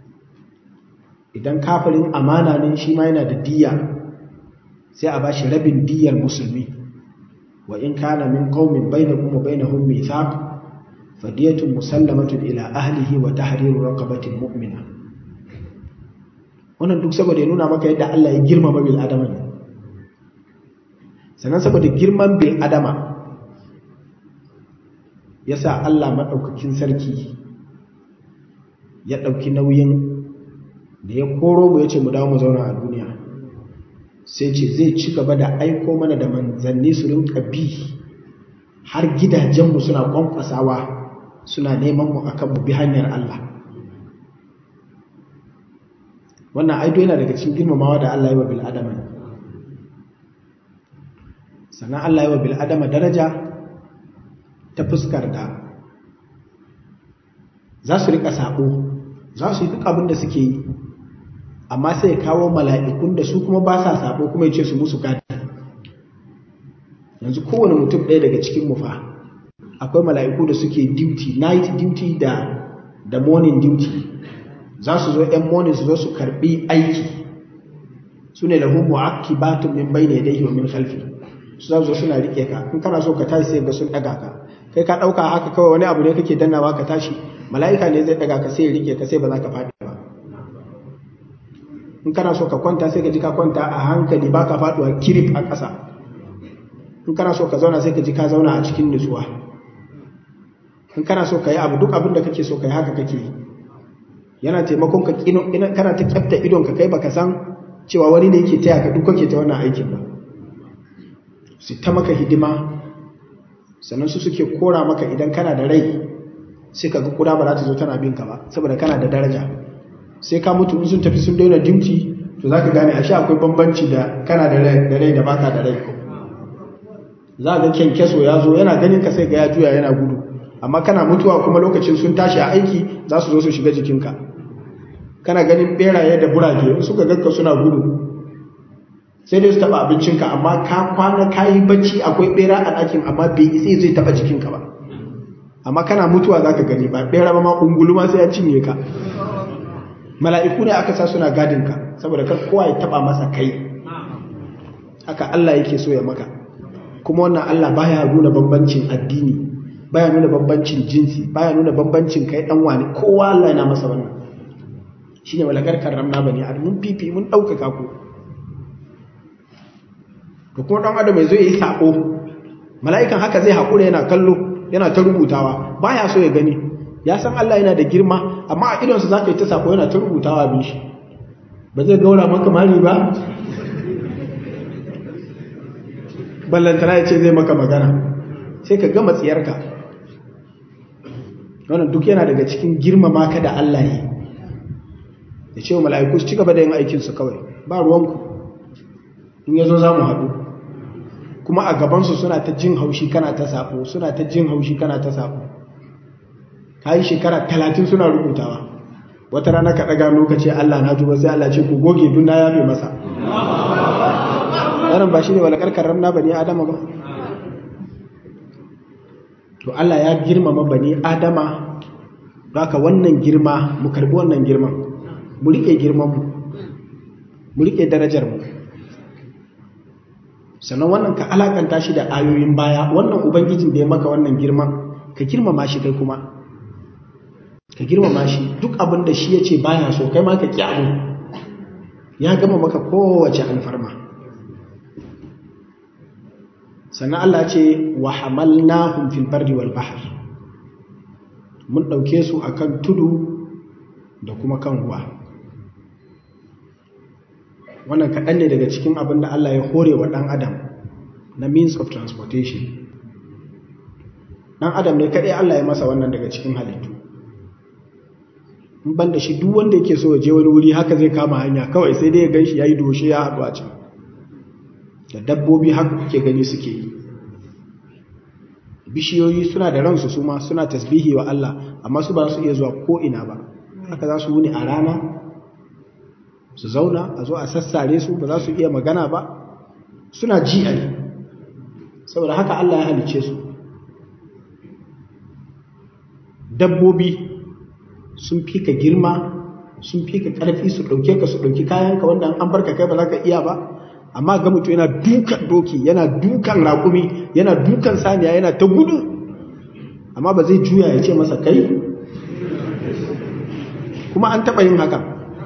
idan kafirin amana ne shi ma yana da diya, sai a bashi rabin diyar musulmi. Wa in kana min qaumin bainakum wa bainahum mithaq fadiyatun musallamatun ila ahlihi wa tahriru raqabatin mu'mina. Wannan duk saboda ya nuna maka yadda Allah ya girmama bil adama ne. Sannan saboda girman bil adama yasa Allah madaukakin sarki ya dauki nauyin da ya koro mu yace mu dawo mu zauna a duniya, sai ce zai ci gaba da aiko mana da manzanni su rinka bi har gidajenmu suna kwankwasawa suna neman mu akan mu bi hanyar Allah. Wannan aido yana daga cikin girmamawa da Allah ya wa bil adama. Sannan Allah ya wa bil adama daraja ta fuskar da za su rika sabo, za su yi duk abin da suke yi, amma sai kawo mala'ikun da su kuma ba sa sabo kuma ya ce su musu gadi. Yanzu kowane mutum ɗaya daga cikin mufa akwai mala'iku da suke duty, night duty da da morning duty. Za su zo ‘yan morning su zo su karɓi aiki, su ne lahu mu'aqibatun min bayni yadayhi wa min khalfi. Su za su zo suna rike ka, in kana so ka tashi sai ga sun ɗaga ka, kai ka ɗauka haka kawai wani abu ne kake dannawa ka tashi, mala'ika ne zai ɗaga ka sai ya rike ka sai ba za ka faɗi ba. In kana so ka kwanta sai ka ji ka kwanta a hankali ba ka faɗuwa kirif a ƙasa. In kana so ka zauna sai ka ji ka zauna a cikin nutsuwa. In kana so ka yi abu duk abin da kake so ka yi haka kake yi. Yana taimakon ka, kana ta kyafta idon ka kai baka san cewa wani ne yake taya ka duk kake ta wannan aikin ba. Su ta maka hidima, sannan su suke kora maka idan kana da rai sai ka ga kuda ba za ta zo tana bin ka ba saboda kana da daraja. Sai ka mutu in sun tafi sun daina duty, to za ka gane ashe akwai bambanci da kana da rai da baka da rai. Za ga kyankyaso ya zo yana ganin ka sai ga ya juya yana gudu, amma kana mutuwa kuma lokacin sun tashi a aiki za su zo su shiga jikinka. Kana ganin beraye da burage suka ganka suna gudu sai dai su taba abincinka, amma ka kwana ka yi bacci akwai bera a ɗakin amma bai isa zai taba jikinka ba. Amma kana mutuwa za ka gani ba bera ba ma ungulu ma sai ya cinye ka. Mala'iku ne aka sa suna gadinka saboda kar kowa ya taba masa kai. Haka Allah yake so ya maka. Kuma wannan Allah baya nuna bambancin addini, baya nuna bambancin jinsi, baya nuna bambancin kai dan wani, kowa Allah yana masa wannan. Shine walakar karramna bani adam, mun fifi mun daukaka ku. To kuma dan adam mai zo yayi sako, mala'ikan haka zai hakura yana kallo yana ta rubutawa, baya so ya gani. ya san Allah yana da girma amma a idonsa za ka yi ta sako yana ta rubutawa abin shi ba zai gaura maka mari ba ballantana ya ce zai maka magana sai ka gama tsiyarka. Wannan duk yana daga cikin girmama ka da Allah yi ya ce wa mala'iku su ci gaba da yin aikinsu kawai ba ruwanku in ya zo za mu haɗu kuma a gabansu suna ta jin haushi kana ta sako suna ta jin haushi kana ta sako ka yi shekara talatin suna rubutawa wata rana ka ɗaga lokaci Allah na tuba sai Allah ce ku goge duna ya fi masa wannan ba shi ne walakar karramna bani adama ba. To Allah ya girmama bani adama haka wannan girma mu karbi wannan girman mu rike girman mu mu rike darajar mu sannan wannan ka alakanta shi da ayoyin baya. Wannan ubangijin da ya maka wannan girman ka girmama shi kai kuma ka girmama shi duk abin da shi yace baya so kai ma ka ki abu ya gama maka kowace alfarma. Sannan Allah ce wa hamalnahum fil barri wal bahr mun dauke su akan tudu da kuma kan ruwa. Wannan kaɗan ne daga cikin abin da Allah ya hore wa ɗan adam na means of transportation. Ɗan adam ne kaɗai Allah ya masa wannan daga cikin halittu. In ban da shi duk wanda yake so ya je wani wuri haka zai kama hanya kawai sai dai ya gan shi ya yi doshe ya haɗu a can. Da dabbobi haka kuke gani suke yi. Bishiyoyi suna da ransu su ma suna tasbihi wa Allah amma su ba su iya zuwa ko ina ba haka za su wuni a rana su zauna a zo a sassare su ba za su iya magana ba suna ji a yi saboda haka Allah ya halice su. Dabbobi sun fi ka girma sun fi ka ƙarfi su ɗauke ka su ɗauki kayanka wanda an barka kai ba za ka iya ba amma ga mutum yana dukan doki yana dukan raƙumi yana dukan saniya yana ta gudu amma ba zai juya ya ce masa kai kuma an taɓa yin haka.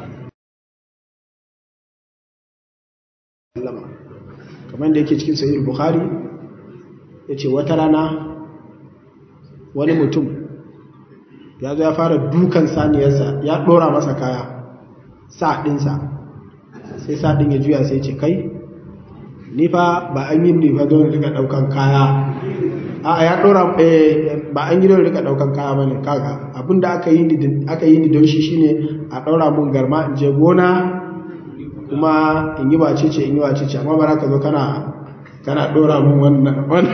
Kamar da yake cikin sahih Bukhari ya ce wata rana wani mutum ya zo ya fara dukan saniyarsa ya ɗora masa kaya sa ɗinsa sai sa ɗin ya juya sai ce kai ni fa ba an yi ni fa don rika daukan kaya a ya dora ba an yi don rika daukan kaya bane kaga abinda aka yi ni aka yi ni don shi shine a daura mun garma in je gona kuma in yi wace ce in yi wace ce amma ba za ka zo kana kana dora mun wannan wannan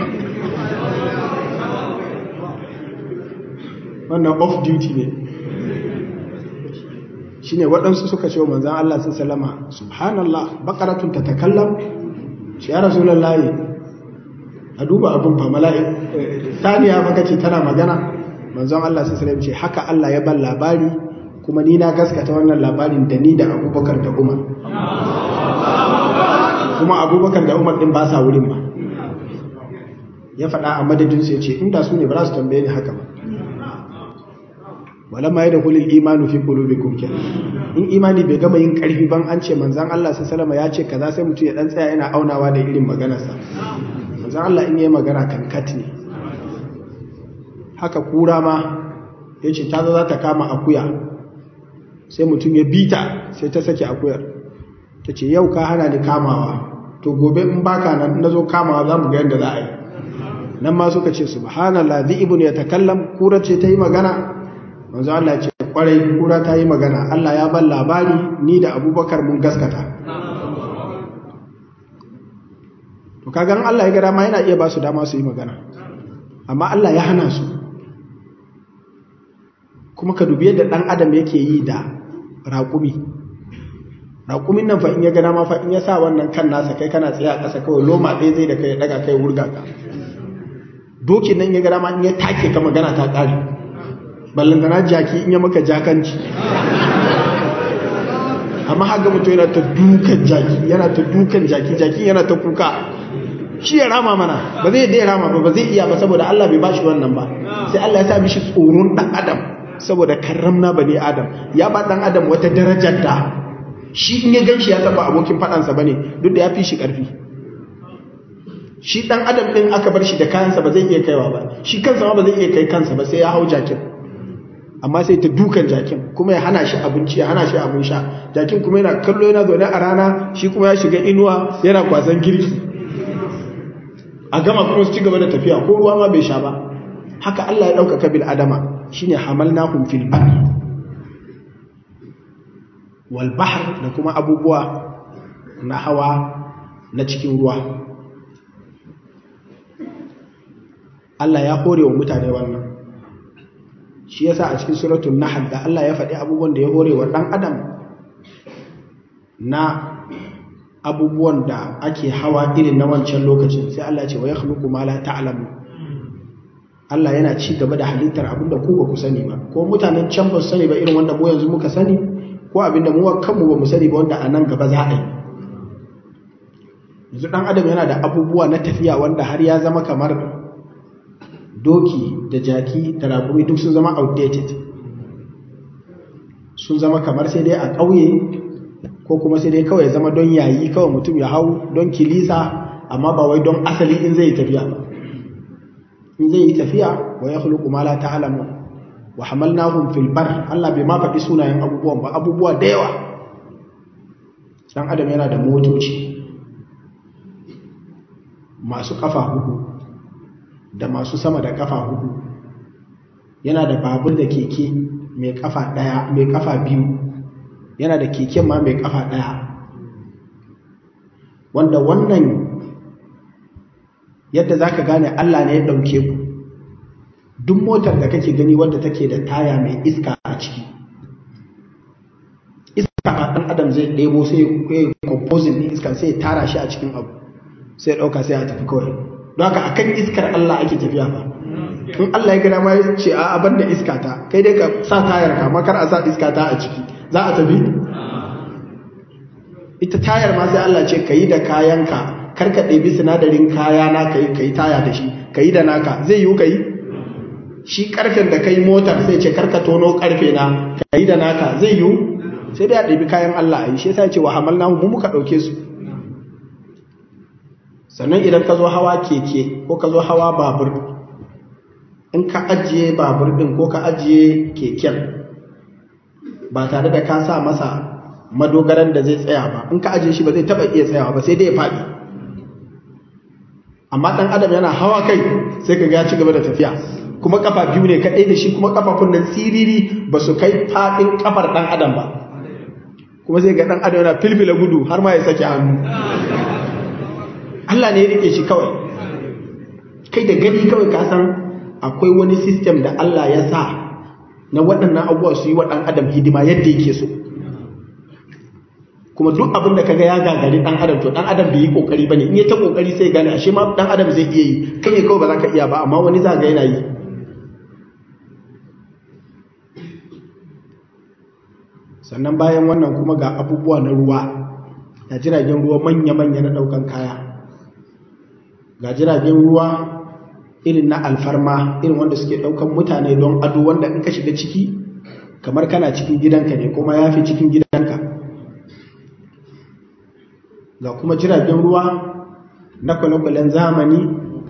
wannan off duty ne shine waɗansu suka ce wa manzon Allah sallallahu alaihi wasallam subhanallah baqaratun tatakallam shi ya rasulullahi a duba abin fa mala'i saniya fa kace tana magana manzon Allah sallallahu alaihi wasallam ce haka Allah ya ban labari kuma ni na gaskata wannan labarin da ni da Abubakar da Umar kuma Abubakar da Umar din ba sa wurin ba ya faɗa a madadin su yace inda su ne ba za su tambaye ni haka ba walamma yadkhulul imanu fi qulubikum kenan in imani bai gama yin karfi ban an ce manzon Allah sallallahu alaihi wasallam ya ce kaza sai mutum ya dan tsaya yana aunawa da irin maganarsa. Manzon Allah in yayi magana kan kat ne haka kura ma yace ta zo za ta kama akuya sai mutum ya bita sai ta sake akuyar tace yau ka hana ni kamawa to gobe in baka nan nazo kamawa zamu ga yanda za a yi. Nan ma suka ce subhanallah ibn yatakallam kura ce ta yi magana. Manzo Allah ya ce kwarai kura ta yi magana Allah ya ban labari ni da Abubakar mun gaskata. To kaga Allah ya ga dama yana iya ba su dama su yi magana amma Allah ya hana su. Kuma ka dubi yadda dan adam yake yi da raƙumi. Raƙumin nan fa in ya ga dama fa in ya sa wannan kan nasa kai kana tsaye a ƙasa kawai loma ɗaya zai da kai ya daga kai wurga ka. Dokin nan ya ga dama in ya take ka magana ta ƙare. Ballantana jaki in ya maka jakanci amma haka mutum yana ta dukan jaki yana ta dukan jaki jaki yana ta kuka shi ya rama mana ba zai dai rama ba ba zai iya ba saboda Allah bai bashi wannan ba sai Allah ya sa mishi tsoron dan adam saboda karramna bani adam ya ba dan adam wata darajar da shi in ya ganshi ya saba abokin fadansa bane duk da ya fi shi karfi. Shi dan adam din aka bar shi da kayansa ba zai iya kaiwa ba shi kansa ma ba zai iya kai kansa ba sai ya hau jakin amma sai ta dukan jakin kuma ya hana shi abinci ya hana shi abin sha, jakin kuma yana kallo yana zaune a rana, shi kuma ya shiga inuwa yana kwasan girki, a gama kuma su ci gaba da tafiya ko ruwa ma bai sha ba. Haka Allah ya ɗaukaka bil adama, shine hamalnakum fil barri wal bahr, da kuma abubuwa na hawa na cikin ruwa. Allah ya hore wa mutane wannan, shi yasa a cikin suratul nahl da Allah ya faɗi abubuwan da ya hore wa ɗan adam na abubuwan da ake hawa irin na wancan lokacin, sai Allah ya ce wa yakhluqu ma la ta'lamu. Allah yana ci gaba da halittar abinda ku ba ku sani ba, ko mutanen can ba su sani ba irin wanda mu yanzu muka sani, ko abinda mu kanmu ba mu sani ba wanda a nan gaba za a yi. Yanzu ɗan adam yana da abubuwa na tafiya wanda har ya zama kamar doki da jaki da ragumi duk sun zama outdated, sun zama kamar sai dai a ƙauye, ko kuma sai dai kawai zama don yayi, kawai mutum ya hau don kilisa, amma ba wai don asali in zai yi tafiya ba. In zai yi tafiya wa ya khuluqu ma la ta'lamu wa hamalnahum fil bar, Allah bai ma faɗi sunayen abubuwan ba, abubuwa da yawa. Dan adam yana da motoci masu kafa hudu da masu sama da kafa hudu, yana da babur da keke mai kafa daya, mai kafa biyu, yana da keken ma mai kafa daya, wanda wannan yadda zaka gane Allah ne ya dauke ku. Duk motar da kake gani wanda take da taya mai iska a ciki, iska ba dan adam zai ɗebo sai ya composite din iska sai ya tara shi a cikin abu sai ya dauka sai ya tafi kawai. Don haka akan iskar Allah ake tafiya ba. In Allah ya gada ma ya ce a abin da iska ta, kai dai ka sa tayar ka makar a sa iska ta a ciki, za a tafi? Ita tayar ma sai Allah ce ka yi da kayanka, kar ka ɗebi sinadarin kaya na ka yi taya da shi, ka yi da naka, zai yiwu ka yi? Shi ƙarfen da ka yi motar sai ce kar ka tono ƙarfe na, ka yi da naka, zai yiwu? Sai dai a ɗebi kayan Allah a yi, shi sai ce wa hamalnahu, mu muka ɗauke su. Sannan idan ka zo hawa keke ko ka zo hawa babur, in ka ajiye babur din ko ka ajiye keken ba tare da ka sa masa madogaran da zai tsaya ba, in ka ajiye shi ba zai taba iya tsayawa ba, sai dai ya faɗi. Amma ɗan adam yana hawa kai sai ka ga ci gaba da tafiya, kuma kafa biyu ne kaɗai da shi, kuma kafafun nan siriri ba su kai faɗin kafar ɗan adam ba, kuma sai ga ɗan adam yana filfila gudu har ma ya sake hannu. Allah ne ya rike shi kawai, kai da gani kawai ka san akwai wani system da Allah ya sa na waɗannan abubuwa su yi wa ɗan adam hidima yadda yake so. Kuma duk abin da kaga ya gagari ɗan adam to ɗan adam bai yi kokari bane, in ya ta kokari sai gane ashe ma ɗan adam zai iya yi, kai ne kawai ba za ka iya ba, amma wani za ga yana yi. Sannan bayan wannan kuma ga abubuwa na ruwa, ga jiragen ruwa manya-manya na ɗaukan kaya, ga jiragen ruwa irin na alfarma, irin wanda suke daukan mutane don ado, wanda in ka shiga ciki kamar kana cikin gidanka ne kuma ya fi cikin gidanka. Ga kuma jiragen ruwa na kwale-kwalen zamani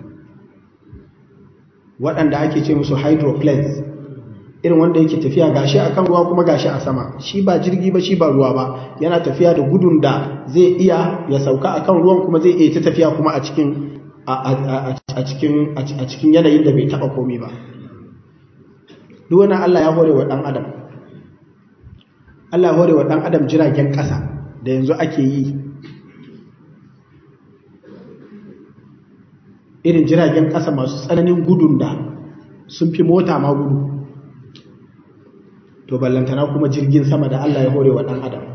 waɗanda ake ce musu hydroplanes, irin wanda yake tafiya gashi akan ruwa kuma gashi a sama, shi ba jirgi ba shi ba ruwa ba, yana tafiya da gudun da zai iya ya sauka akan ruwan kuma zai iya ta tafiya kuma a cikin a cikin yanayin da bai taba komi ba. Duk wannan Allah ya hore wa ɗan adam. Allah ya hore wa ɗan adam jiragen ƙasa da yanzu ake yi, irin jiragen ƙasa masu tsananin gudun da sun fi mota ma gudu. To ballantana kuma jirgin sama da Allah ya hore wa ɗan adam,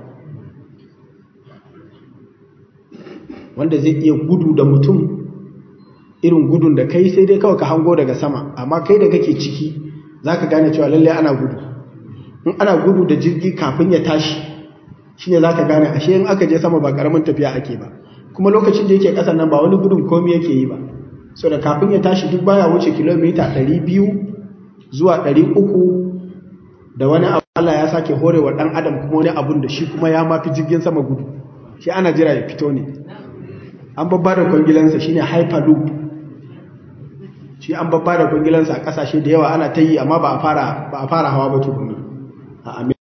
wanda zai iya gudu da mutum irin gudun da kai sai dai kawai ka hango daga sama, amma kai da kake ciki za ka gane cewa lalle ana gudu. In ana gudu da jirgi kafin ya tashi shi ne za ka gane ashe in aka je sama ba ƙaramin tafiya ake ba, kuma lokacin da yake ƙasan nan ba wani gudun komi yake yi ba, so da kafin ya tashi duk baya wuce kilomita ɗari biyu zuwa ɗari uku da wani abu. Allah ya sake horewa ɗan adam kuma wani abun da shi kuma ya mafi jirgin sama gudu, shi ana jira ya fito ne. An babba da kwangilansa shine hyperloop, shi an babba da kungilansa a kasashe da yawa ana ta yi amma ba a fara ba a fara hawa ba tukuna a America,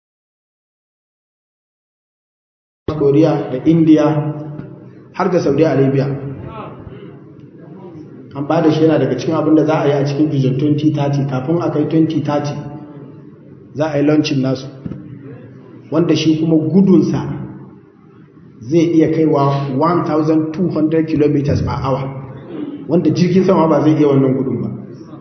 Korea da India har da Saudi Arabia an ba da shi yana daga cikin abin da za a yi a cikin vision twenty thirty kafin a kai twenty thirty za a yi launching nasu wanda shi kuma gudunsa zai iya kaiwa one thousand two hundred kilometers per hour wanda jirgin sama ba zai iya wannan gudun ba.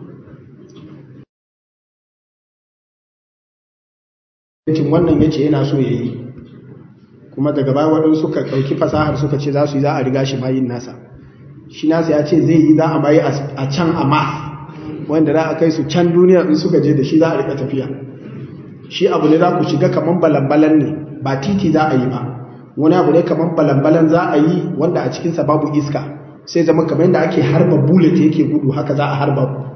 Cikin wannan ya ce yana so ya yi kuma daga baya waɗansu suka ɗauki fasahar suka ce za su yi za a riga shi mayin nasa shi nasa ya ce zai yi za a bayi a can a Mars wanda za a kai su can duniya in suka je da shi za a rika tafiya. Shi abu ne za ku shiga kaman balambalan ne ba titi za a yi ba, wani abu ne kaman balambalan za a yi wanda a cikinsa babu iska sai zama kamar yadda ake harba bullet yake gudu haka za a harba ku.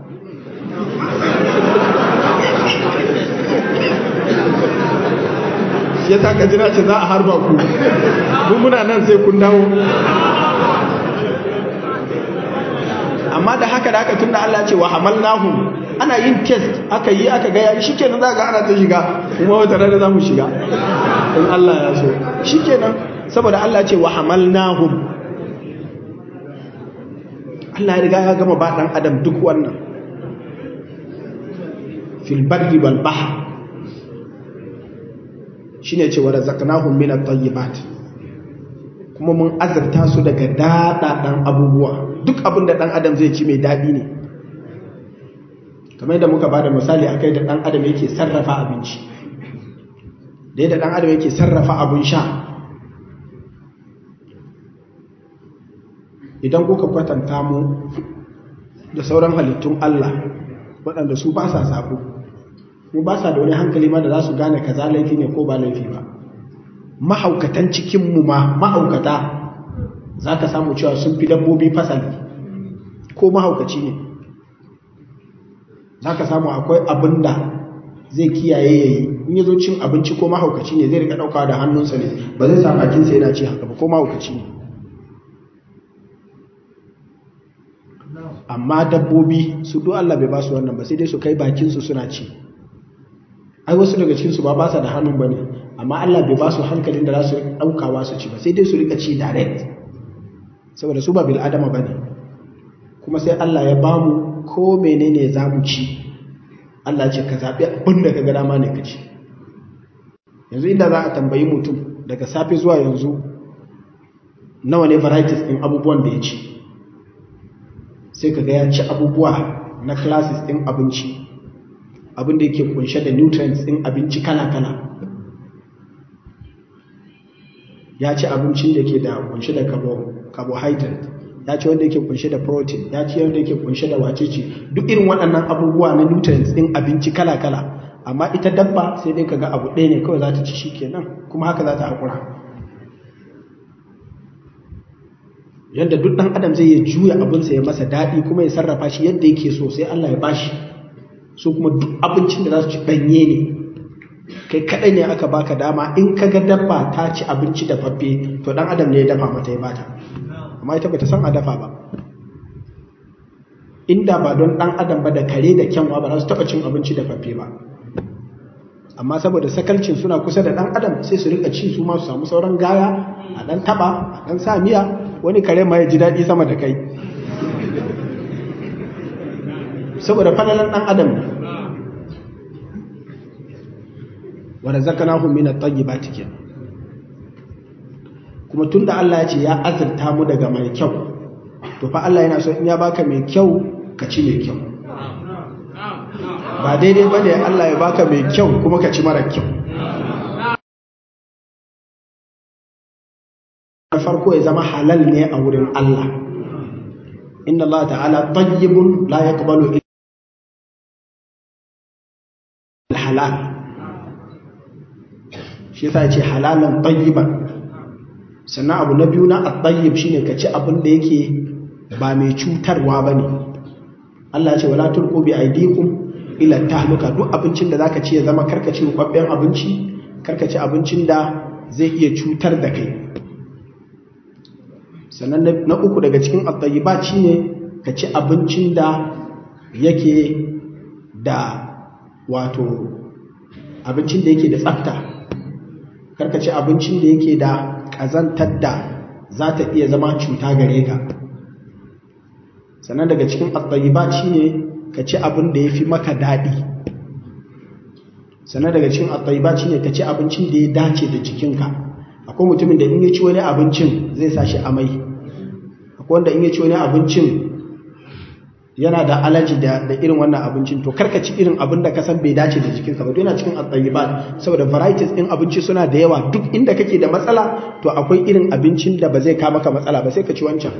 Ya ta jira ce za a harba ku mun muna nan sai kun dawo. Amma da haka da haka tun da Allah ce wa hamalnahum ana yin test aka yi aka ga yayi shikenan za ga ana ta shiga kuma wata rana za mu shiga in Allah ya so shikenan saboda Allah ce wa hamalnahum Allah ya riga ya gama ba dan adam duk wannan fil barri wal bahr shine ce wa razaqnahum min at-tayyibat kuma mun azurta su daga dadadan abubuwa duk abin da dan adam zai ci mai dadi ne kamar yadda muka bada misali akai da dan adam yake sarrafa abinci da yadda dan adam yake sarrafa abun sha idan kuka kwatanta mu da sauran halittun Allah waɗanda su ba sa sabo mu ba sa da wani hankali ma da za su gane kaza laifi ne ko ba laifi ba mahaukatan cikinmu ma mahaukata za ka samu cewa sun fi dabbobi fasali ko mahaukaci ne za ka samu akwai abin da zai kiyaye ya yi in yi zo cin abinci ko mahaukaci ne zai rika ɗaukawa da hannunsa ne ba zai sa bakinsa yana ci haka ba ko mahaukaci ne. Amma dabbobi su do Allah bai ba su wannan ba sai dai su kai bakinsu suna ci. Ai wasu daga cikinsu ba ba sa da hannun ba ne amma Allah bai ba su hankalin da za su ɗaukawa su ci ba sai dai su rika ci direct saboda su ba bil adama ba ne kuma sai Allah ya ba mu ko menene za mu ci Allah ce ka zaɓi abin da ka ga dama ne ka ci. Yanzu inda za a tambayi mutum daga safe zuwa yanzu nawa ne varieties ɗin abubuwan da ya ci sai ka ga ya ci abubuwa na classes ɗin abinci abin da yake kunshe da nutrients ɗin abinci kala-kala. Ya ci abincin da ke da kunshe da carbohydrate, ya ci wanda yake kunshe da protein, ya ci wanda yake kunshe da wacece, duk irin waɗannan abubuwa na nutrients ɗin abinci kala-kala. Amma ita dabba sai dai kaga abu ɗaya ne kawai za ta ci shi kenan kuma haka za ta haƙura. Yadda duk ɗan adam zai ya juya abinsa ya masa daɗi kuma ya sarrafa shi yadda yake so sai Allah ya bashi. So kuma duk abincin da za su ci ɗanye ne. Kai kaɗai ne aka baka dama in ka ga dabba ta ci abinci da faffe to ɗan adam ne ya dafa mata ya bata. Amma ita bata san a dafa ba. Inda ba don ɗan adam ba da kare da kyanwa ba za su taɓa cin abinci da faffe ba. Amma saboda sakalcin suna kusa da ɗan adam sai su rika ci su ma su samu sauran gaya a ɗan taɓa a ɗan sa miya wani kare ma ya ji daɗi sama da kai saboda falalan ɗan adam ne. wa razaqnahum min at-tayyibati kenan kuma tunda Allah ya ce ya azurta mu daga mai kyau to fa Allah yana so in ya baka mai kyau ka ci mai kyau ba daidai bane Allah ya baka mai kyau kuma ka ci mara kyau. Na farko ya zama halal ne a wurin Allah. Inna Allah ta'ala tayyibun la yaqbalu illa halal. Shi yasa ya ce halalan tayyiban. Sannan abu na biyu na at-tayyib shine ka ci abin da yake ba mai cutarwa bane. Allah ya ce wala tulqu bi aydikum ila tahluka. Duk abincin da zaka ci ya zama karkaci rubabben abinci, karkaci abincin da zai iya cutar da kai. Sannan na uku daga cikin at-tayyibat shine ka ci abincin da yake da wato abincin da yake da tsafta, karka ci abincin da yake da ƙazantar da za ta iya zama cuta gare ka. Sannan daga cikin at-tayyibat shine ka ci abin da ya fi maka daɗi. Sannan daga cikin at-tayyibat shine ka ci abincin da ya dace da jikinka. Akwai mutumin da in ya ci wani abincin zai sa shi amai, akwai wanda in ya ci wani abincin yana da alaji da, da irin wannan abincin. To karka ci irin abin da ka san bai dace da jikinka ba, to yana cikin at-tayyibat, saboda varieties din abinci suna da yawa. Duk inda kake da matsala to akwai irin abincin da ba zai ka maka matsala ba, sai ka ci wancan.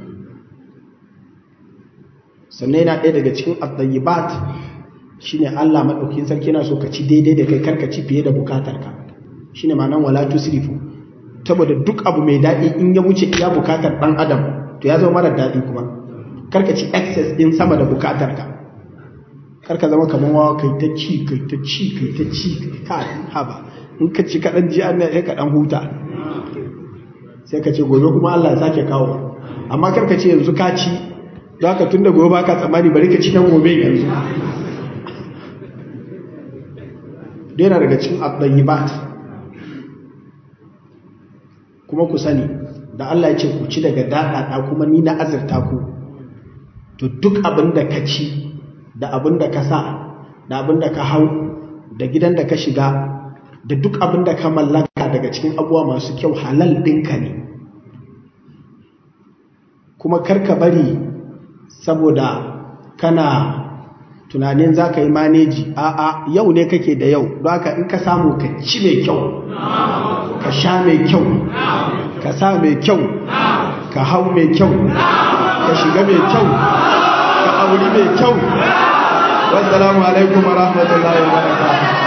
Sannan yana ɗaya daga cikin at-tayyibat shine Allah madaukakin sarki yana so ka ci daidai da kai, karka ci fiye da bukatarka. Shine ma'anar wala tusrifu, saboda duk abu mai daɗi in ya wuce iya bukatar ɗan adam to ya zama mara daɗi kuma. Karka ci excess din sama da bukatarka, karka zama kamar wawa kai ta ci kai ta ci kai ta ci kai haba, in ka ci kaɗan ji an sai ka ɗan huta, sai ka ce gobe kuma Allah ya sake kawo. Amma karka ce yanzu ka ci don haka tun da gobe ba ka tsammani bari ka ci nan gobe yanzu. Dena daga cikin at-tayyibat. Kuma ku sani da Allah ya ce ku ci daga daɗaɗa kuma ni na azurta ku, to duk abin da ka ci da abin da ka sa da abin da ka hau da gidan da ka shiga da duk abin da ka mallaka daga cikin abubuwa masu kyau halal ɗinka ne. Kuma karka bari saboda kana tunanin za ka yi maneji, a'a yau ne kake da yau, don haka in ka samu ka ci mai kyau, ka sha mai kyau, ka sa mai kyau, ka hau mai kyau, ka shiga mai kyau, ka auri mai kyau. Wassalamu alaikum wa rahmatullahi wa barakatuh.